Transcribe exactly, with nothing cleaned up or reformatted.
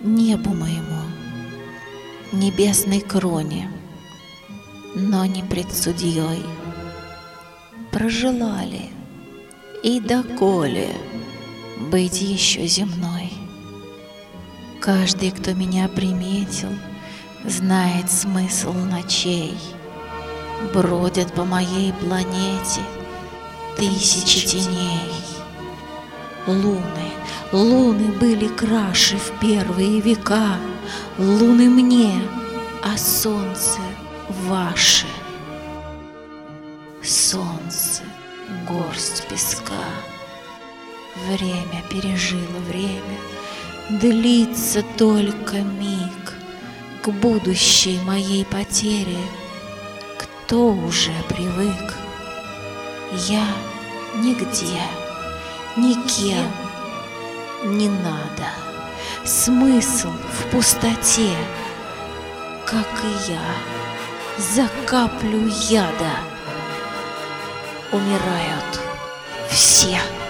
небу моему, небесной кроне, но не пред судьей. Прожелали и доколе быть еще земной. Каждый, кто меня приметил, знает смысл ночей. Бродят по моей планете тысячи теней. Луны, луны были краше в первые века. Луны мне, а солнце ваше. Солнце, горсть песка. Время пережило время, длится только миг. К будущей моей потере кто уже привык? Я нигде, никем не надо. Смысл в пустоте, как и я, за каплю яда умирают все.